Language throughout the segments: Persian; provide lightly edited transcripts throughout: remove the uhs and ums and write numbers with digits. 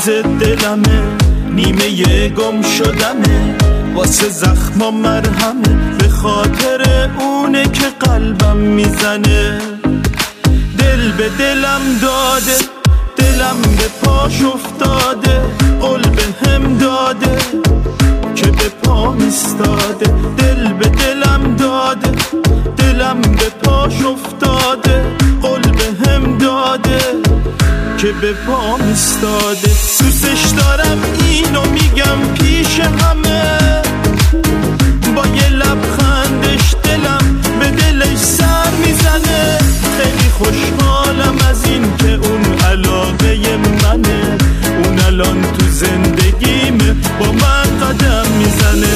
عزیز دلمه، نیمه گم شدمه، واسه زخما مرهمه، به خاطر اونه که قلبم میزنه. دل به دلم داده، دلم به پاش افتاده، قول به هم داده که به پا میستاده. دل به دلم داده، دلم به پاش افتاده، قول به هم داده که به پا میستاده. دوستش دارم اینو میگم پیش همه، با یه لبخندش دلم به دلش سر میزنه. خیلی خوشحالم از این که اون علاقه منه، اون الان تو زندگیمه، با من قدم میزنه.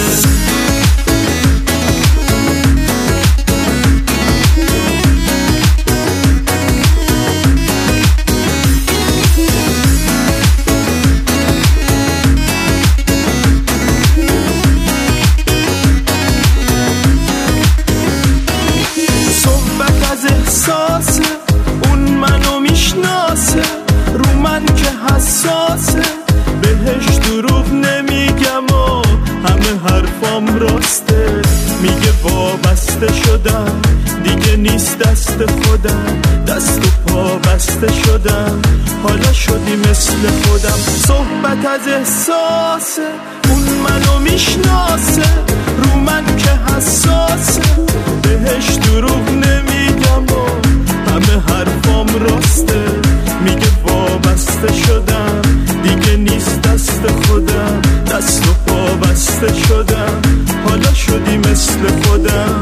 احساسه اون منو میشناسه، رو من که حساسه، بهش دروغ نمیگم و همه حرفام راسته. میگه وابسته شدم دیگه نیست دست خودم، دست و پا بسته شدم، حالا شدی مثل خودم. صحبت از احساسه اون منو میشناسه، رو من که حساسه، بهش دروغ نمیگم و همه حرفام راسته. میگه وابسته شدم دیگه نیست دست خودم، دست و پا بسته شدم، حالا شدی مثل خودم.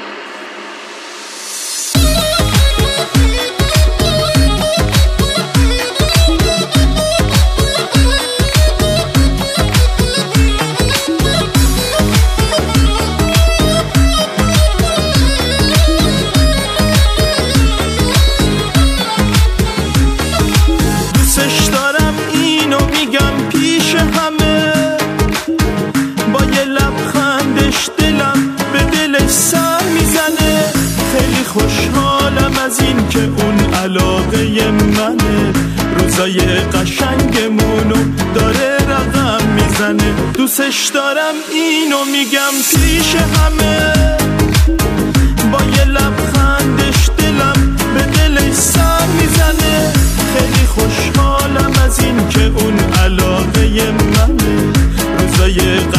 خوشحالم از این که اون علاقه منه، روزای قشنگمونو داره رقم میزنه. دوستش دارم اینو میگم پیش همه، با یه لبخندش دلم به دلش سر میزنه. خیلی خوشحالم از این که اون علاقه منه، روزای